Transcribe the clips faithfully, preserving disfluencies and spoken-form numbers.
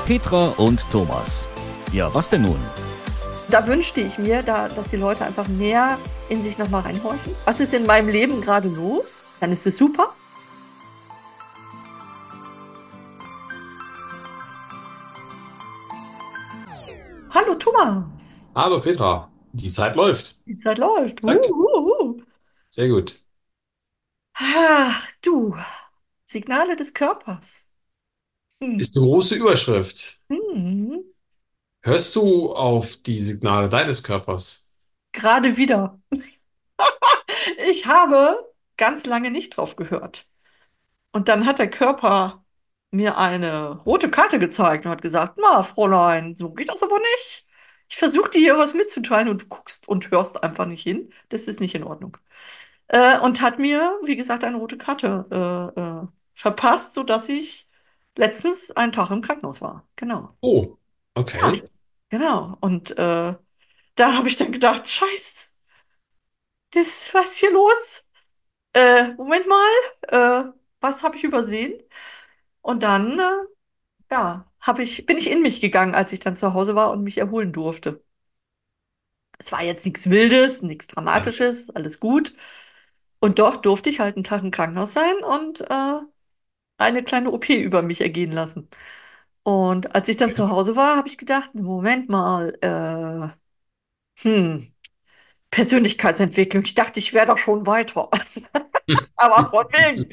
Petra und Thomas. Ja, was denn nun? Da wünschte ich mir, da, dass die Leute einfach mehr in sich nochmal reinhorchen. Was ist in meinem Leben gerade los? Dann ist es super. Hallo Thomas. Hallo Petra, die Zeit läuft. Die Zeit läuft. Uh, Zack, uh, uh. sehr gut. Ach du, Signale des Körpers. Hm. Ist eine große Überschrift. Hm. Hörst du auf die Signale deines Körpers? Gerade wieder. Ich habe ganz lange nicht drauf gehört. Und dann hat der Körper mir eine rote Karte gezeigt und hat gesagt, na, Fräulein, so geht das aber nicht. Ich versuche dir hier was mitzuteilen und du guckst und hörst einfach nicht hin. Das ist nicht in Ordnung. Äh, und hat mir, wie gesagt, eine rote Karte äh, äh, verpasst, sodass ich letztens einen Tag im Krankenhaus war. Genau. Oh, Ja, okay. genau. Und äh, da habe ich dann gedacht, Scheiß, das, was ist hier los? Äh, Moment mal, äh, was habe ich übersehen? Und dann äh, ja, hab ich, bin ich in mich gegangen, als ich dann zu Hause war und mich erholen durfte. Es war jetzt nichts Wildes, nichts Ja. Dramatisches, alles gut. Und doch durfte ich halt einen Tag im Krankenhaus sein und äh, eine kleine O P über mich ergehen lassen. Und als ich dann zu Hause war, habe ich gedacht, Moment mal, äh, hm, Persönlichkeitsentwicklung. Ich dachte, ich wäre doch schon weiter. Aber von wegen.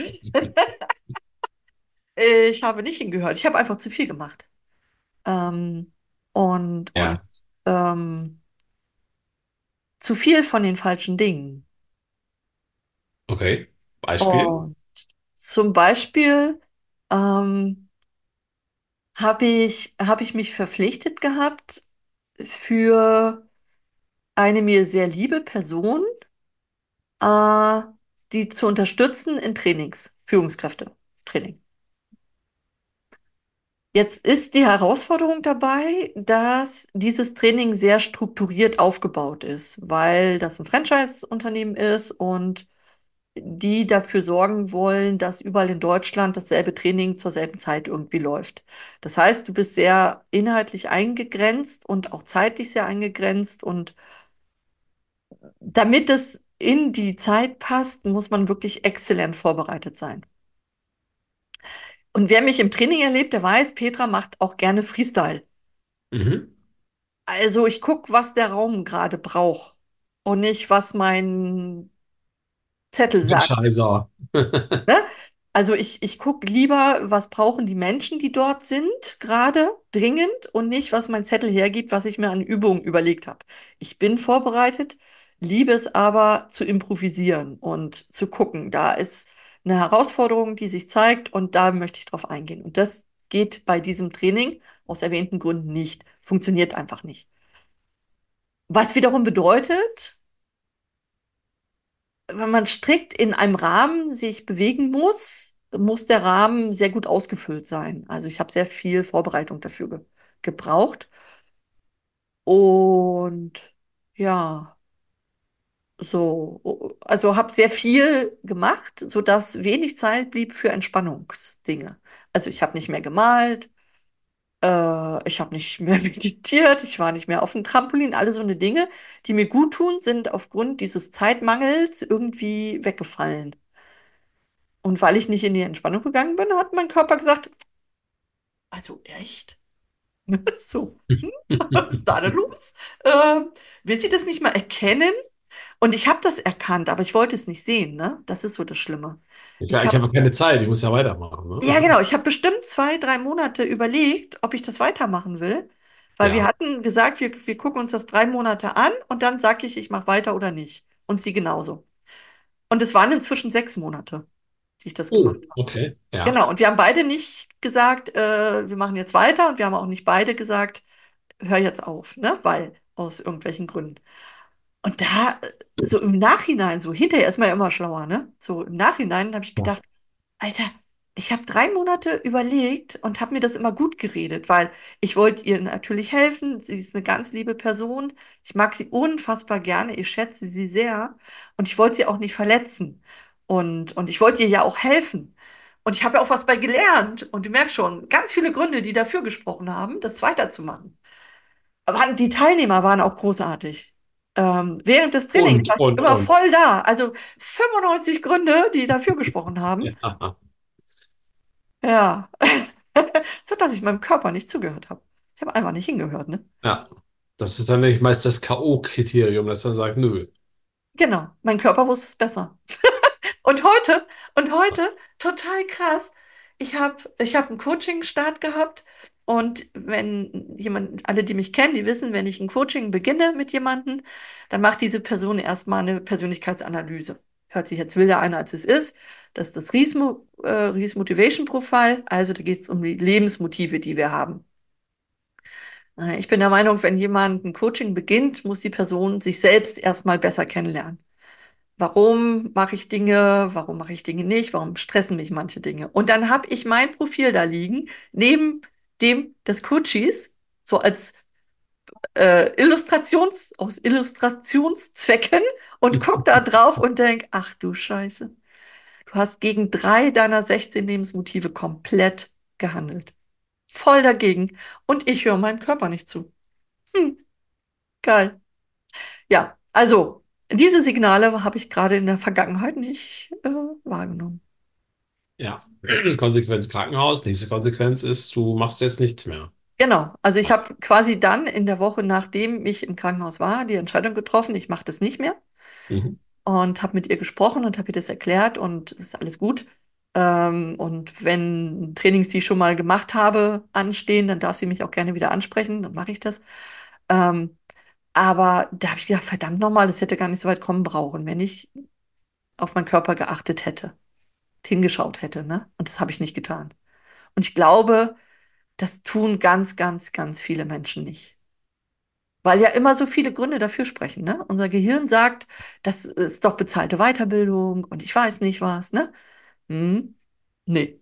Ich habe nicht hingehört. Ich habe einfach zu viel gemacht. Ähm, und und Ja, ähm, zu viel von den falschen Dingen. okay. Beispiel? Und zum Beispiel ähm, habe ich, habe ich mich verpflichtet gehabt, für eine mir sehr liebe Person, äh, die zu unterstützen in Trainings, Führungskräfte-Training. Jetzt ist die Herausforderung dabei, dass dieses Training sehr strukturiert aufgebaut ist, weil das ein Franchise-Unternehmen ist und die dafür sorgen wollen, dass überall in Deutschland dasselbe Training zur selben Zeit irgendwie läuft. Das heißt, du bist sehr inhaltlich eingegrenzt und auch zeitlich sehr eingegrenzt. Und damit es in die Zeit passt, muss man wirklich exzellent vorbereitet sein. Und wer mich im Training erlebt, der weiß, Petra macht auch gerne Freestyle. Mhm. Also ich gucke, was der Raum gerade braucht und nicht, was mein Zettel sagt. Franchiser. Ne? Also ich, ich gucke lieber, was brauchen die Menschen, die dort sind, gerade dringend und nicht, was mein Zettel hergibt, was ich mir an Übungen überlegt habe. Ich bin vorbereitet, liebe es aber zu improvisieren und zu gucken. Da ist eine Herausforderung, die sich zeigt und da möchte ich drauf eingehen. Und das geht bei diesem Training aus erwähnten Gründen nicht. Funktioniert einfach nicht. Was wiederum bedeutet, wenn man strikt in einem Rahmen sich bewegen muss, muss der Rahmen sehr gut ausgefüllt sein. Also ich habe sehr viel Vorbereitung dafür ge gebraucht. Und ja, so, also habe sehr viel gemacht, sodass wenig Zeit blieb für Entspannungsdinge. Also ich habe nicht mehr gemalt, äh, ich habe nicht mehr meditiert, ich war nicht mehr auf dem Trampolin. Alle so eine Dinge, die mir gut tun, sind aufgrund dieses Zeitmangels irgendwie weggefallen. Und weil ich nicht in die Entspannung gegangen bin, hat mein Körper gesagt, also echt? So, hm, was ist da denn los? Äh, will sie das nicht mal erkennen? Und ich habe das erkannt, aber ich wollte es nicht sehen, ne? Das ist so das Schlimme. Ja, Ich ich habe, habe keine Zeit, ich muss ja weitermachen, ne? ja genau, ich habe bestimmt zwei, drei Monate überlegt, ob ich das weitermachen will, weil wir Ja. hatten gesagt, wir, wir gucken uns das drei Monate an und dann sage ich, ich mache weiter oder nicht. Und sie genauso. Und es waren inzwischen sechs Monate, die ich das Oh, gemacht habe. okay. Ja. Genau, und wir haben beide nicht gesagt, äh, wir machen jetzt weiter und wir haben auch nicht beide gesagt, hör jetzt auf, ne? Weil, aus irgendwelchen Gründen. Und da, äh, so im Nachhinein, so hinterher ist man ja immer schlauer, ne? So im Nachhinein habe ich Ja. gedacht, Alter, ich habe drei Monate überlegt und habe mir das immer gut geredet, weil ich wollte ihr natürlich helfen. Sie ist eine ganz liebe Person. Ich mag sie unfassbar gerne. Ich schätze sie sehr. Und ich wollte sie auch nicht verletzen. Und, und ich wollte ihr ja auch helfen. Und ich habe ja auch was bei gelernt. Und du merkst schon, ganz viele Gründe, die dafür gesprochen haben, das weiterzumachen. Aber die Teilnehmer waren auch großartig. Ähm, während des Trainings Und, war ich und, immer und. voll da. Also fünfundneunzig Gründe, die dafür gesprochen haben. Ja, Ja. So dass ich meinem Körper nicht zugehört habe. Ich habe einfach nicht hingehört, ne? ja. Das ist dann nämlich meist das K O-Kriterium, dass er sagt, nö. Genau. Mein Körper wusste es besser. Und heute, und heute, total krass. Ich habe ich hab einen Coaching-Start gehabt und wenn jemand, alle, die mich kennen, die wissen, wenn ich ein Coaching beginne mit jemandem, dann macht diese Person erstmal eine Persönlichkeitsanalyse. Hört sich jetzt wilder an, als es ist. Das ist das Riesmo, äh, Ries Motivation Profile. Also da geht es um die Lebensmotive, die wir haben. Äh, Ich bin der Meinung, wenn jemand ein Coaching beginnt, muss die Person sich selbst erstmal besser kennenlernen. Warum mache ich Dinge? Warum mache ich Dinge nicht? Warum stressen mich manche Dinge? Und dann habe ich mein Profil da liegen, neben dem des Coaches, so als äh, Illustrations, aus Illustrationszwecken und guck da drauf und denk, ach du Scheiße, du hast gegen drei deiner sechzehn Lebensmotive komplett gehandelt. Voll dagegen. Und ich höre meinem Körper nicht zu. Hm, geil. Ja, also diese Signale habe ich gerade in der Vergangenheit nicht äh, wahrgenommen. Ja. Konsequenz Krankenhaus. Nächste Konsequenz ist, du machst jetzt nichts mehr. Genau, also ich habe quasi dann in der Woche, nachdem ich im Krankenhaus war, die Entscheidung getroffen, ich mache das nicht mehr Mhm. und habe mit ihr gesprochen und habe ihr das erklärt und es ist alles gut. Ähm, und wenn Trainings, die ich schon mal gemacht habe, anstehen, dann darf sie mich auch gerne wieder ansprechen, dann mache ich das. Ähm, aber da habe ich gedacht, verdammt nochmal, das hätte gar nicht so weit kommen brauchen, wenn ich auf meinen Körper geachtet hätte, hingeschaut hätte, ne? Und das habe ich nicht getan. Und ich glaube, das tun ganz, ganz, ganz viele Menschen nicht. Weil ja immer so viele Gründe dafür sprechen, ne? Unser Gehirn sagt, das ist doch bezahlte Weiterbildung und ich weiß nicht was, ne? Hm, nee.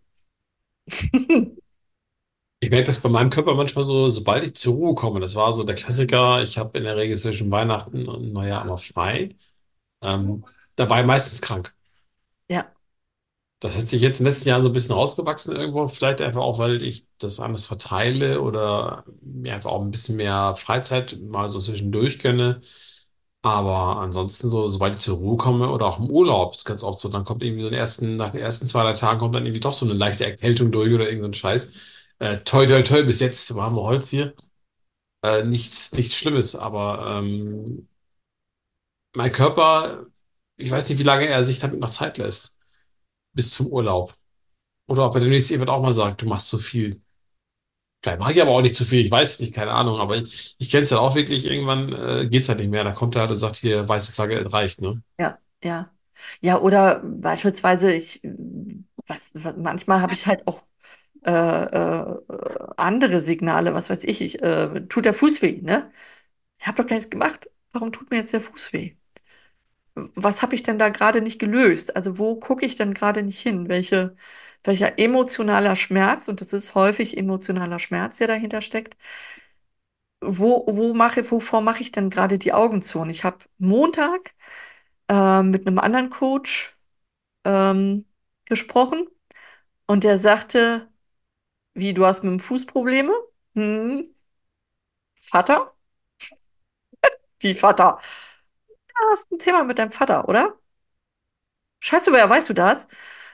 Ich merke das bei meinem Körper manchmal so, sobald ich zur Ruhe komme. Das war so der Klassiker. Ich habe in der Regel zwischen Weihnachten und Neujahr immer frei. Ähm, dabei meistens krank. Ja, Das hat sich jetzt in den letzten Jahren so ein bisschen rausgewachsen irgendwo. Vielleicht einfach auch, weil ich das anders verteile oder mir einfach auch ein bisschen mehr Freizeit mal so zwischendurch gönne. Aber ansonsten so, sobald ich zur Ruhe komme oder auch im Urlaub, ist ganz oft so, dann kommt irgendwie so den ersten, nach den ersten zwei, drei Tagen kommt dann irgendwie doch so eine leichte Erkältung durch oder irgend so ein Scheiß. Äh, toi, toi, toi, bis jetzt haben wir Holz hier. Äh, nichts, nichts Schlimmes, aber ähm, mein Körper, ich weiß nicht, wie lange er sich damit noch Zeit lässt. Bis zum Urlaub. Oder ob er demnächst irgendwann auch mal sagt, du machst zu viel. Vielleicht mache ich aber auch nicht zu viel, ich weiß es nicht, keine Ahnung. Aber ich, ich kenne es dann auch wirklich, irgendwann äh, geht's halt nicht mehr. Da kommt er halt und sagt, hier, weiße Flagge, es reicht, ne? ja, ja. Ja, oder beispielsweise, ich, was, was, manchmal habe ich halt auch äh, äh, andere Signale, was weiß ich, ich äh, tut der Fuß weh, ne? Ich habe doch gar nichts gemacht. Warum tut mir jetzt der Fuß weh? Was habe ich denn da gerade nicht gelöst? Also wo gucke ich denn gerade nicht hin? Welche, welcher emotionaler Schmerz, und das ist häufig emotionaler Schmerz, der dahinter steckt, wo, wo mache, wovor mache ich denn gerade die Augen zu? Und ich habe Montag äh, mit einem anderen Coach ähm, gesprochen und der sagte, wie, du hast mit dem Fuß Probleme? Hm, Vater? Wie Vater? Du hast ein Thema mit deinem Vater, oder? Scheiße, woher weißt du das?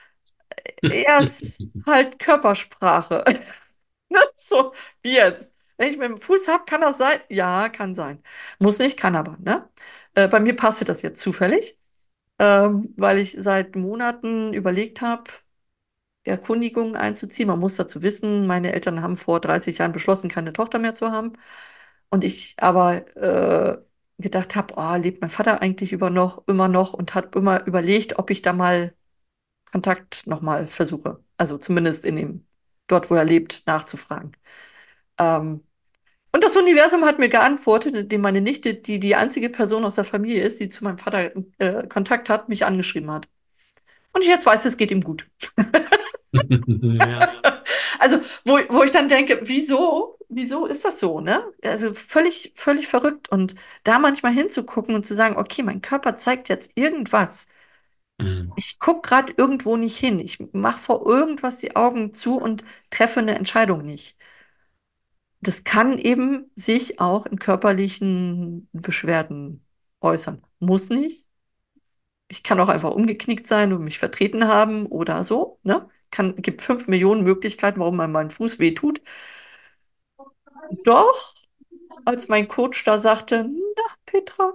Er ist halt Körpersprache. Ne? So, wie jetzt? Wenn ich mit dem Fuß hab, kann das sein? Ja, kann sein. Muss nicht, kann aber, ne? Äh, bei mir passte das jetzt zufällig, ähm, weil ich seit Monaten überlegt habe, Erkundigungen einzuziehen. Man muss dazu wissen, meine Eltern haben vor dreißig Jahren beschlossen, keine Tochter mehr zu haben. Und ich aber äh, gedacht habe, oh, lebt mein Vater eigentlich über noch, immer noch und hat immer überlegt, ob ich da mal Kontakt nochmal versuche. Also zumindest in dem, dort, wo er lebt, nachzufragen. Ähm, und das Universum hat mir geantwortet, indem meine Nichte, die die einzige Person aus der Familie ist, die zu meinem Vater äh, Kontakt hat, mich angeschrieben hat. Und ich jetzt weiß, es geht ihm gut. Ja. Also, wo, wo ich dann denke, wieso? Wieso ist das so, ne? Also völlig, völlig verrückt. Und da manchmal hinzugucken und zu sagen, okay, mein Körper zeigt jetzt irgendwas. Mhm. Ich gucke gerade irgendwo nicht hin. Ich mache vor irgendwas die Augen zu und treffe eine Entscheidung nicht. Das kann eben sich auch in körperlichen Beschwerden äußern. Muss nicht. Ich kann auch einfach umgeknickt sein und mich vertreten haben oder so, ne? Kann, gibt fünf Millionen Möglichkeiten, warum man meinen Fuß wehtut. Doch, als mein Coach da sagte, na, Petra,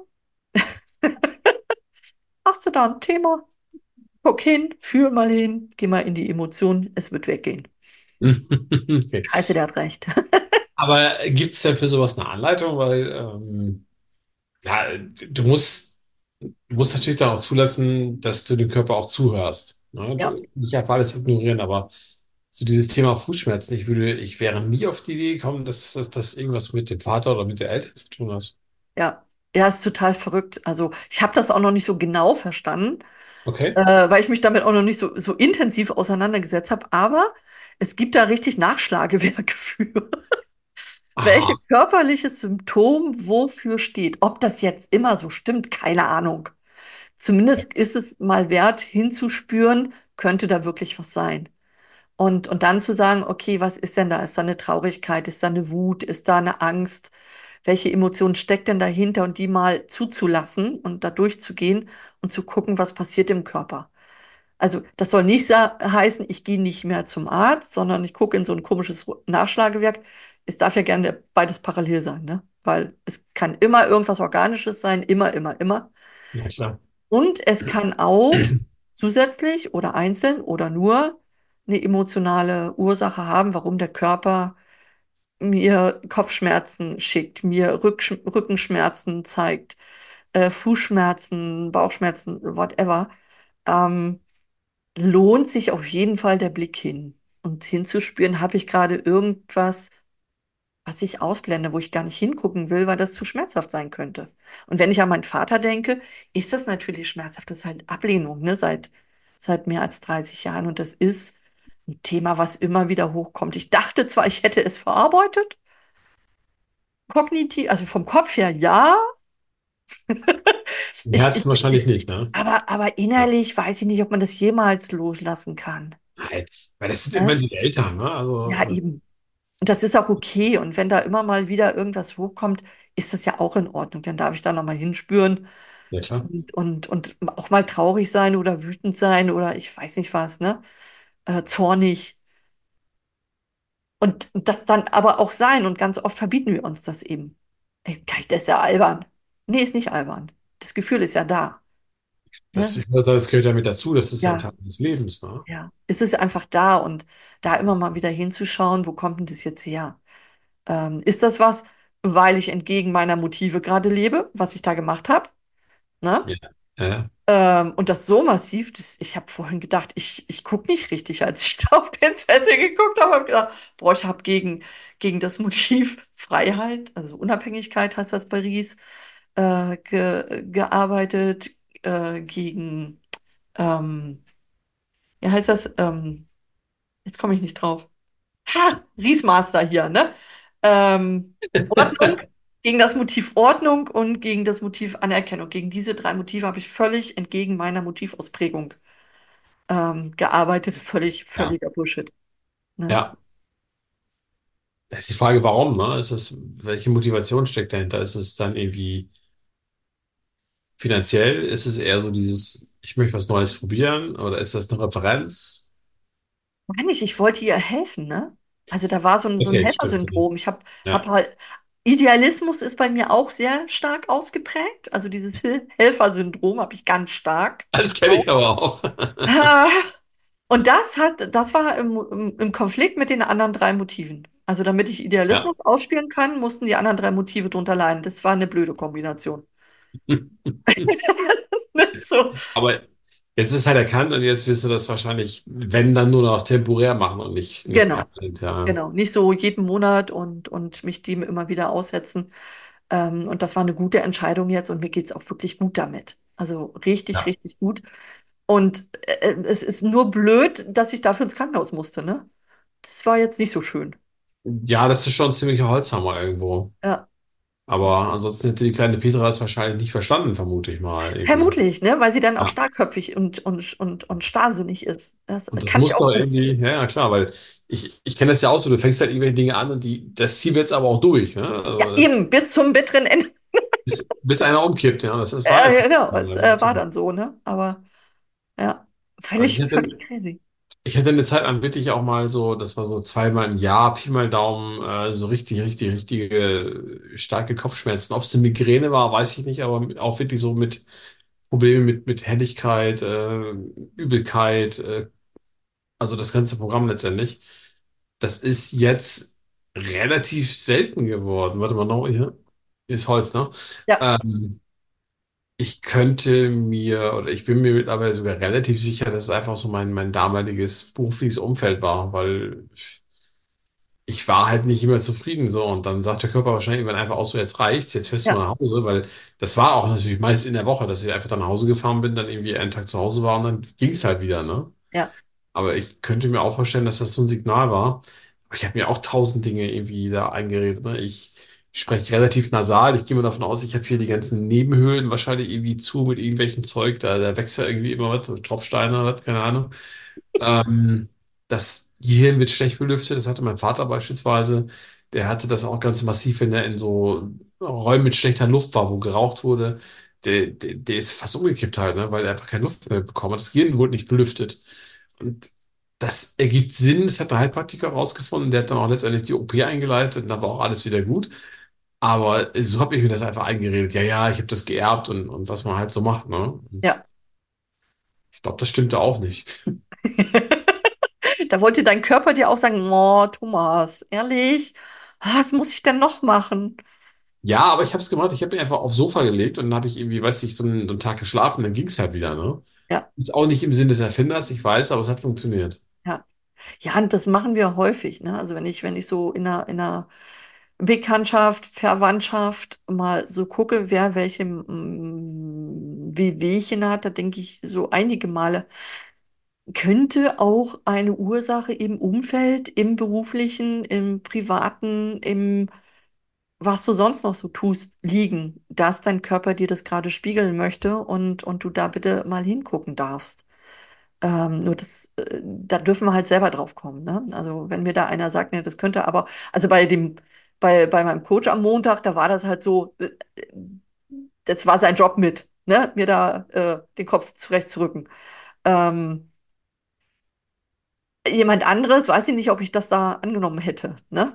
hast du da ein Thema? Guck hin, fühl mal hin, geh mal in die Emotionen, es wird weggehen. Okay. Scheiße, der hat recht. Aber gibt es denn für sowas eine Anleitung? Weil ähm, ja, du musst, du musst natürlich dann auch zulassen, dass du dem Körper auch zuhörst. Ne? Ja, Du- Nicht einfach alles ignorieren, aber so dieses Thema Fußschmerzen, ich würde, ich wäre nie auf die Idee gekommen, dass, dass das irgendwas mit dem Vater oder mit den Eltern zu tun hat. ja. Ja, ist total verrückt. Also, ich habe das auch noch nicht so genau verstanden, Okay. äh, weil ich mich damit auch noch nicht so, so intensiv auseinandergesetzt habe. Aber es gibt da richtig Nachschlagewerke für, welche Aha. körperliches Symptom wofür steht. Ob das jetzt immer so stimmt, keine Ahnung. Zumindest ist es mal wert, hinzuspüren, könnte da wirklich was sein. Und, und dann zu sagen, okay, was ist denn da? Ist da eine Traurigkeit? Ist da eine Wut? Ist da eine Angst? Welche Emotion steckt denn dahinter? Und die mal zuzulassen und da durchzugehen und zu gucken, was passiert im Körper. Also das soll nicht sa- heißen, ich gehe nicht mehr zum Arzt, sondern ich gucke in so ein komisches Nachschlagewerk. Es darf ja gerne beides parallel sein, ne? Weil es kann immer irgendwas Organisches sein, immer, immer, immer. Ja, klar. Und es kann auch zusätzlich oder einzeln oder nur eine emotionale Ursache haben, warum der Körper mir Kopfschmerzen schickt, mir Rücksch Rückenschmerzen zeigt, äh, Fußschmerzen, Bauchschmerzen, whatever. Ähm, lohnt sich auf jeden Fall der Blick hin und hinzuspüren, habe ich gerade irgendwas, was ich ausblende, wo ich gar nicht hingucken will, weil das zu schmerzhaft sein könnte. Und wenn ich an meinen Vater denke, ist das natürlich schmerzhaft. Das ist halt Ablehnung, ne, seit, seit mehr als dreißig Jahren. Und das ist ein Thema, was immer wieder hochkommt. Ich dachte zwar, ich hätte es verarbeitet, kognitiv, also vom Kopf her ja. Im Ich, Herzen ich, wahrscheinlich ich, nicht, ne? aber, aber Ja. innerlich weiß ich nicht, ob man das jemals loslassen kann. Nein, weil das sind immer Ne? die Eltern, ne? Ja, Also, eben. Und das ist auch okay. Und wenn da immer mal wieder irgendwas hochkommt, ist das ja auch in Ordnung. Dann darf ich da nochmal hinspüren ja klar. und, und, und auch mal traurig sein oder wütend sein oder ich weiß nicht was, ne? Äh, zornig. Und das dann aber auch sein. Und ganz oft verbieten wir uns das eben. Ey, das ist ja albern. Nee, ist nicht albern. Das Gefühl ist ja da. Das, Ne? ich würde sagen, das gehört ja mit dazu, das ist ja ein Ja, Teil des Lebens, ne? ja. Es ist einfach da und da immer mal wieder hinzuschauen, wo kommt denn das jetzt her? Ähm, ist das was, weil ich entgegen meiner Motive gerade lebe, was ich da gemacht habe? Ne? Ja. Ja. Ähm, und das so massiv, das, ich habe vorhin gedacht, ich, ich gucke nicht richtig, als ich da auf den Zettel geguckt habe, habe gedacht, boah, ich habe gegen, gegen das Motiv Freiheit, also Unabhängigkeit heißt das bei Ries, äh, ge, gearbeitet, äh, gegen, ähm, wie heißt das? Ähm, jetzt komme ich nicht drauf. Ha, Riesmaster hier, ne? Ähm, Ordnung, gegen das Motiv Ordnung und gegen das Motiv Anerkennung. Gegen diese drei Motive habe ich völlig entgegen meiner Motivausprägung ähm, gearbeitet. Völlig, Ja. völliger Bullshit. Ne? Ja. Da ist die Frage, warum, ne? Ist es, welche Motivation steckt dahinter? Ist es dann irgendwie finanziell? Ist es eher so dieses, ich möchte was Neues probieren? Oder ist das eine Referenz? Meine ich, ich wollte ihr helfen, ne? Also da war so ein, so ein Okay, stimmt. Okay. Helfersyndrom. Ich habe hab Ja, hab halt, Idealismus ist bei mir auch sehr stark ausgeprägt. Also dieses Hil Helfersyndrom habe ich ganz stark. das kenne ich aber auch. Ah, und das hat, das war im, im, im Konflikt mit den anderen drei Motiven. Also damit ich Ja. Idealismus ausspielen kann, mussten die anderen drei Motive drunter leiden. Das war eine blöde Kombination. So, Aber jetzt ist halt erkannt und jetzt wirst du das wahrscheinlich, wenn dann nur noch temporär machen und nicht, nicht genau, permanent. Ja. genau. Nicht so jeden Monat und, und mich dem immer wieder aussetzen. Ähm, und das war eine gute Entscheidung jetzt und mir geht es auch wirklich gut damit. Also richtig, Ja. richtig gut. Und äh, es ist nur blöd, dass ich dafür ins Krankenhaus musste, ne? Das war jetzt nicht so schön. Ja, das ist schon ein ziemlicher Holzhammer irgendwo. Ja. Aber ansonsten hätte die kleine Petra das wahrscheinlich nicht verstanden, vermute ich mal irgendwie. Vermutlich, ne? Weil sie dann auch Ja. starrköpfig und, und, und, und starrsinnig ist. Das Und das kann ich muss auch doch verstehen. irgendwie, ja, ja, klar, weil ich, ich kenne das ja auch so, du fängst halt irgendwelche Dinge an und die, das ziehen wir jetzt aber auch durch, ne? Ja, Also, eben, bis zum bitteren Ende. bis, bis einer umkippt, ja. Das ist, war Äh, einfach. genau, es Ja, äh, war klar. dann so, ne? Aber ja, Also ich völlig, völlig hätte, crazy. ich hätte eine Zeit lang wirklich auch mal so, das war so zweimal im Jahr, Pi mal Daumen, äh, so richtig, richtig, richtige äh, starke Kopfschmerzen. Ob es eine Migräne war, weiß ich nicht, aber auch wirklich so mit Probleme mit, mit Helligkeit, äh, Übelkeit, äh, also das ganze Programm letztendlich. Das ist jetzt relativ selten geworden. Warte mal, noch hier. Hier ist Holz, ne? Ja, Ähm, Ich könnte mir, oder ich bin mir mittlerweile sogar relativ sicher, dass es einfach so mein, mein damaliges berufliches Umfeld war, weil ich war halt nicht immer zufrieden so. Und dann sagt der Körper wahrscheinlich irgendwann einfach auch so, jetzt reicht's, jetzt fährst du mal ja, nach Hause, weil das war auch natürlich meist in der Woche, dass ich einfach dann nach Hause gefahren bin, dann irgendwie einen Tag zu Hause war und dann ging's halt wieder, ne? ja. Aber ich könnte mir auch vorstellen, dass das so ein Signal war. Aber ich habe mir auch tausend Dinge irgendwie da eingeredet. Ne? Ich spreche relativ nasal. Ich gehe mal davon aus, ich habe hier die ganzen Nebenhöhlen wahrscheinlich irgendwie zu mit irgendwelchem Zeug. Da, da wächst ja irgendwie immer was, so Tropfsteine oder was, keine Ahnung. Ähm, Das Gehirn wird schlecht belüftet. Das hatte mein Vater beispielsweise. Der hatte das auch ganz massiv, wenn er in so Räumen mit schlechter Luft war, wo geraucht wurde. Der, der, der ist fast umgekippt halt, ne? Weil er einfach keine Luft mehr bekommen hat. Das Gehirn wurde nicht belüftet. Und das ergibt Sinn. Das hat ein Heilpraktiker rausgefunden. Der hat dann auch letztendlich die O P eingeleitet und dann war auch alles wieder gut. Aber so habe ich mir das einfach eingeredet. Ja, ja, ich habe das geerbt und, und was man halt so macht, ne? Und Ja. ich glaube, das stimmte auch nicht. Da wollte dein Körper dir auch sagen, oh, Thomas, ehrlich, was muss ich denn noch machen? Ja, aber ich habe es gemacht. Ich habe mich einfach aufs Sofa gelegt und dann habe ich irgendwie, weiß ich, so einen, so einen Tag geschlafen, dann ging es halt wieder, ne? Ja, Ist auch nicht im Sinn des Erfinders, ich weiß, aber es hat funktioniert. ja. Ja, und das machen wir häufig, ne? Also wenn ich, wenn ich so in einer, in einer Bekanntschaft, Verwandtschaft mal so gucke, wer welche mm, Wehwehchen hat, da denke ich so einige Male, könnte auch eine Ursache im Umfeld, im beruflichen, im privaten, im was du sonst noch so tust, liegen, dass dein Körper dir das gerade spiegeln möchte und, und du da bitte mal hingucken darfst. Ähm, nur das, äh, da dürfen wir halt selber drauf kommen, ne? Also wenn mir da einer sagt, ne, das könnte aber, also bei dem, bei, bei meinem Coach am Montag, da war das halt so, äh, das war sein Job mit, ne? Mir da äh, den Kopf zurechtzurücken. Ähm, Jemand anderes, weiß ich nicht, ob ich das da angenommen hätte, ne?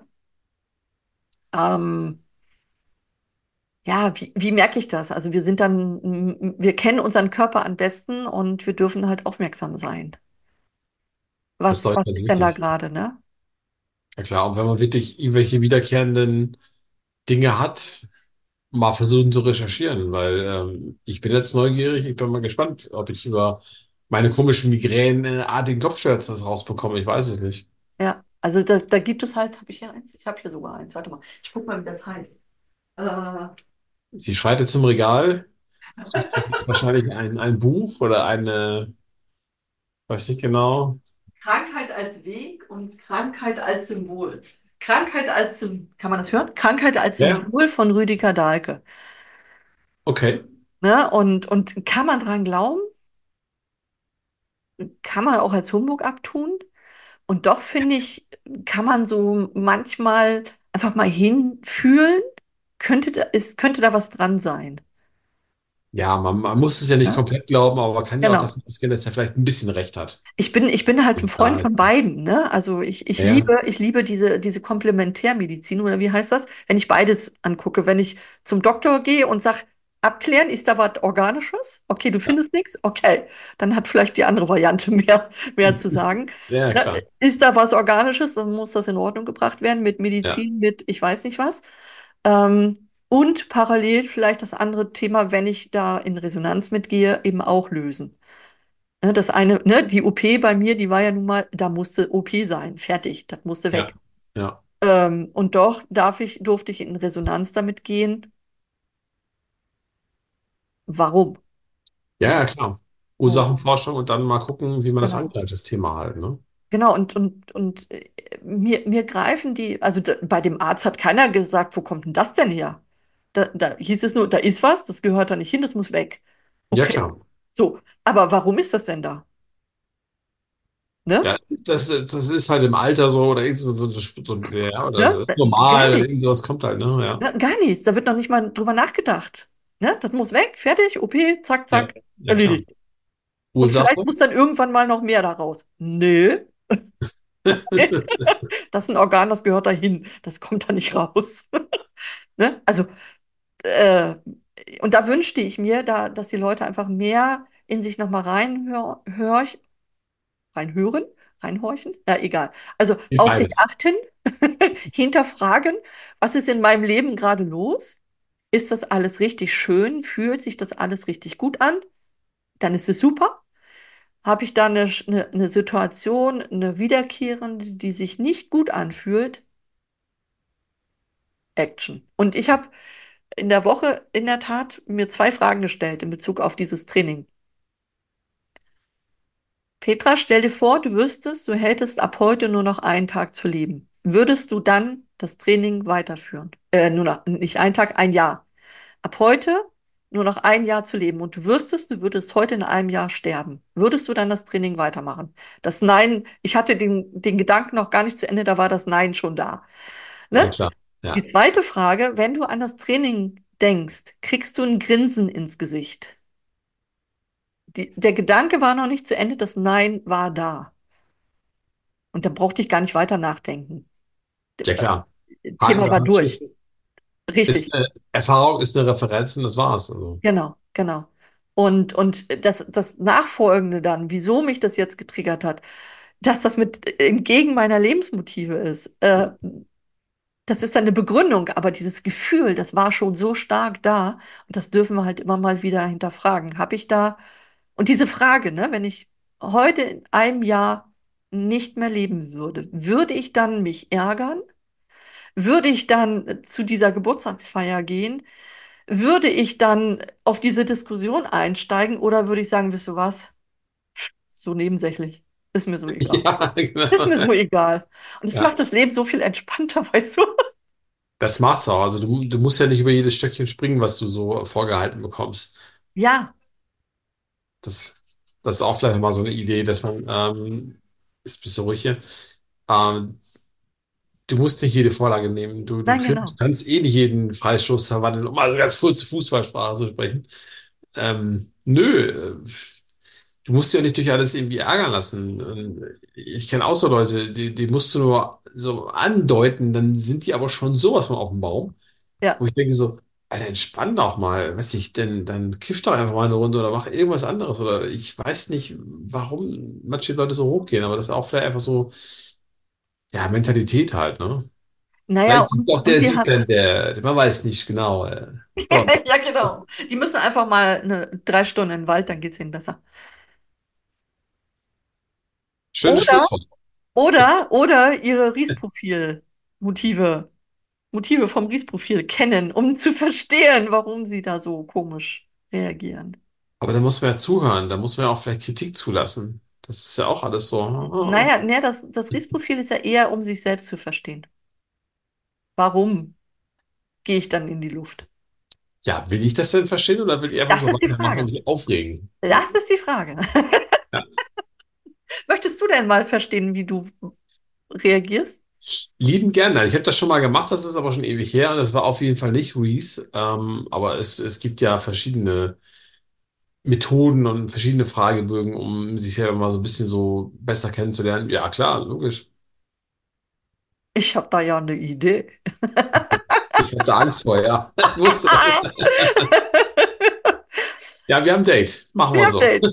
Ähm, Ja, wie, wie merke ich das? Also wir sind dann, m- wir kennen unseren Körper am besten und wir dürfen halt aufmerksam sein. Das ist, Was, glaube ich, was ganz ist denn da wichtig. gerade, ne? Ja klar, und wenn man wirklich irgendwelche wiederkehrenden Dinge hat, mal versuchen zu recherchieren, weil ähm, ich bin jetzt neugierig, ich bin mal gespannt, ob ich über meine komischen migränenartigen Kopfschmerzen das rausbekomme. Ich weiß es nicht. Ja, also da, da gibt es halt, habe ich hier eins? Ich habe hier sogar eins. Warte mal, ich guck mal, wie das heißt. Äh, Sie schreitet zum Regal, sucht sich jetzt wahrscheinlich ein, ein Buch oder eine, weiß nicht genau. Krankheit als Weg und Krankheit als Symbol. Krankheit als Symbol, kann man das hören? Krankheit als Ja, ja. Symbol von Rüdiger Dahlke. Okay. Ne? Und, und kann man dran glauben? Kann man auch als Humbug abtun? Und doch finde ich, kann man so manchmal einfach mal hinfühlen, könnte da, ist, könnte da was dran sein. Ja, man, man muss es ja nicht Ja? komplett glauben, aber man kann ja auch Genau. davon ausgehen, dass er vielleicht ein bisschen recht hat. Ich bin, ich bin halt ein Da Freund halt. von beiden, ne? Also ich, ich Ja, ja, liebe, ich liebe diese, diese Komplementärmedizin oder wie heißt das? Wenn ich beides angucke, wenn ich zum Doktor gehe und sage, abklären, ist da was Organisches? Okay, du ja, findest nichts? Okay, dann hat vielleicht die andere Variante mehr, mehr zu sagen. ja, Ne? klar. Ist da was Organisches, dann muss das in Ordnung gebracht werden mit Ja, Medizin, mit ich weiß nicht was. Ähm, und parallel vielleicht das andere Thema, wenn ich da in Resonanz mitgehe, eben auch lösen. Ne, das eine, ne, die O P bei mir, die war ja nun mal, da musste O P sein, fertig, das musste ja, weg. ja. Ähm, und doch darf ich, durfte ich in Resonanz damit gehen. Warum? Ja, Ne? ja, klar. So, Ursachenforschung und dann mal gucken, wie man das genau. angreift, das Thema halt, ne? Genau, und, und, und äh, mir, mir greifen die, also d- bei dem Arzt hat keiner gesagt, wo kommt denn das denn her? Da, da hieß es nur, da ist was, das gehört da nicht hin, das muss weg. Ja, Okay, klar. so. Aber warum ist das denn da? Ne? Ja, das, das ist halt im Alter so oder irgend so, so, so, so ja, oder Ne? so, ist Gar normal oder nichts. irgend sowas kommt halt, ne? Ja. Ne? Gar nichts. Da wird noch nicht mal drüber nachgedacht. Ne? Das muss weg, fertig, O P, zack, Ja, zack, ja klar. erledigt. Und vielleicht Ursache? muss dann irgendwann mal noch mehr daraus. Nö, das ist ein Organ, das gehört dahin. Das kommt da nicht raus. Ne? Also, äh, und da wünschte ich mir, da, dass die Leute einfach mehr in sich nochmal reinhör, hör, reinhören, reinhorchen, na egal. Also auf sich Beides. achten, hinterfragen, was ist in meinem Leben gerade los? Ist das alles richtig schön? Fühlt sich das alles richtig gut an? Dann ist es super. Habe ich da eine, eine, eine Situation, eine wiederkehrende, die sich nicht gut anfühlt? Action. Und ich habe in der Woche in der Tat mir zwei Fragen gestellt in Bezug auf dieses Training. Petra, stell dir vor, du wüsstest, du hättest ab heute nur noch einen Tag zu leben. Würdest du dann das Training weiterführen? Äh, nur noch, nicht einen Tag, ein Jahr. Ab heute nur noch ein Jahr zu leben und du wüsstest, du würdest heute in einem Jahr sterben. Würdest du dann das Training weitermachen? Das Nein, ich hatte den, den Gedanken noch gar nicht zu Ende, da war das Nein schon da. Ja, Ne? klar. Die Ja. zweite Frage, wenn du an das Training denkst, kriegst du ein Grinsen ins Gesicht. Die, der Gedanke war noch nicht zu Ende, das Nein war da. Und da brauchte ich gar nicht weiter nachdenken. Ja, klar. Haken Thema war dran, durch. Tschüss. Ist Richtig, eine Erfahrung, ist eine Referenz und das war's. Also, genau, genau. Und, und das, das Nachfolgende dann, wieso mich das jetzt getriggert hat, dass das mit entgegen meiner Lebensmotive ist, äh, das ist dann eine Begründung, aber dieses Gefühl, das war schon so stark da und das dürfen wir halt immer mal wieder hinterfragen. Habe ich da, und diese Frage, ne, wenn ich heute in einem Jahr nicht mehr leben würde, würde ich dann mich ärgern? Würde ich dann zu dieser Geburtstagsfeier gehen? Würde ich dann auf diese Diskussion einsteigen oder würde ich sagen, wisst ihr was? So nebensächlich. Ist mir so egal. ja, Ist mir genau. so egal. Und es Ja. macht das Leben so viel entspannter, weißt du? Das macht's auch. Also du, du musst ja nicht über jedes Stöckchen springen, was du so vorgehalten bekommst. Ja, Das, das ist auch vielleicht mal so eine Idee, dass man, ähm, ist bist du ruhig hier, ähm, du musst nicht jede Vorlage nehmen. Du, du, nein, könnt, du genau. kannst eh nicht jeden Freistoß verwandeln, um mal so ganz kurze Fußballsprache zu sprechen. Ähm, nö, äh, du musst dich ja nicht durch alles irgendwie ärgern lassen. Und ich kenne auch so Leute, die, die musst du nur so andeuten, dann sind die aber schon sowas von auf dem Baum, Ja. wo ich denke so, Alter, entspann doch mal, weiß ich, denn dann kiff doch einfach mal eine Runde oder mach irgendwas anderes. Oder ich weiß nicht, warum manche Leute so hochgehen, aber das ist auch vielleicht einfach so, ja, Mentalität halt, ne? Naja, Vielleicht ist und, doch und der die haben, Südländer, man weiß nicht genau. Äh. So, ja, genau. Die müssen einfach mal eine, drei Stunden in den Wald, dann geht es ihnen besser. schönes Oder, Schlusswort. oder, oder ihre Riesprofil-Motive, Motive vom Riesprofil kennen, um zu verstehen, warum sie da so komisch reagieren. Aber da muss man ja zuhören, da muss man ja auch vielleicht Kritik zulassen. Das ist ja auch alles so. Naja, ne, das, das Riesprofil ist ja eher, um sich selbst zu verstehen. Warum gehe ich dann in die Luft? Ja, will ich das denn verstehen oder will ich einfach Das so ist die weitermachen und Frage. mich aufregen? Das ist die Frage. Ja. Möchtest du denn mal verstehen, wie du reagierst? Lieben gerne. Ich habe das schon mal gemacht, das ist aber schon ewig her und das war auf jeden Fall nicht Reese. Ähm, aber es, es gibt ja verschiedene Methoden und verschiedene Fragebögen, um sich selber mal so ein bisschen so besser kennenzulernen. Ja, klar, logisch. Ich habe da ja eine Idee. Ich hatte Angst vor, ja. Ich wusste das. Ja, wir haben ein Date. Machen Wir wir haben so. Date.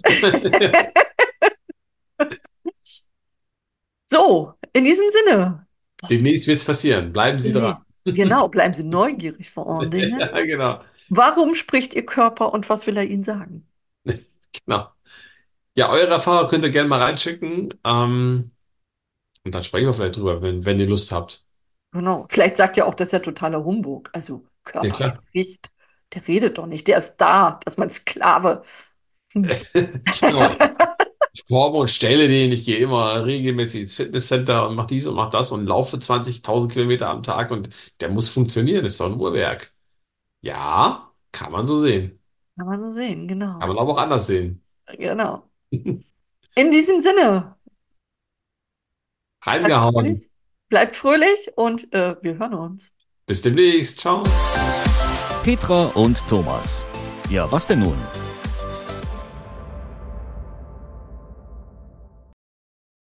So, in diesem Sinne. Demnächst wird es passieren. Bleiben Sie dran. Nee. Genau, bleiben Sie neugierig vor allen Dingen. Ja, genau. Warum spricht Ihr Körper und was will er Ihnen sagen? Genau. Ja, eure Erfahrung könnt ihr gerne mal reinschicken. Ähm, und dann sprechen wir vielleicht drüber, wenn, wenn ihr Lust habt. Genau. Vielleicht sagt ja auch, das ist ja totaler Humbug. Also, Ja, Körper klar. spricht. Der redet doch nicht. Der ist da. Das ist mein Sklave. Hm. Genau. Ich forme und stelle den. Ich gehe immer regelmäßig ins Fitnesscenter und mache dies und mache das und laufe zwanzigtausend Kilometer am Tag und der muss funktionieren. Ist doch ein Uhrwerk. Ja, kann man so sehen. Kann man so sehen, Kann genau. man aber auch anders sehen. Genau. In diesem Sinne, bleibt Reingehauen. fröhlich, bleibt fröhlich und äh, wir hören uns. Bis demnächst. Ciao. Petra und Thomas. Ja, was denn nun?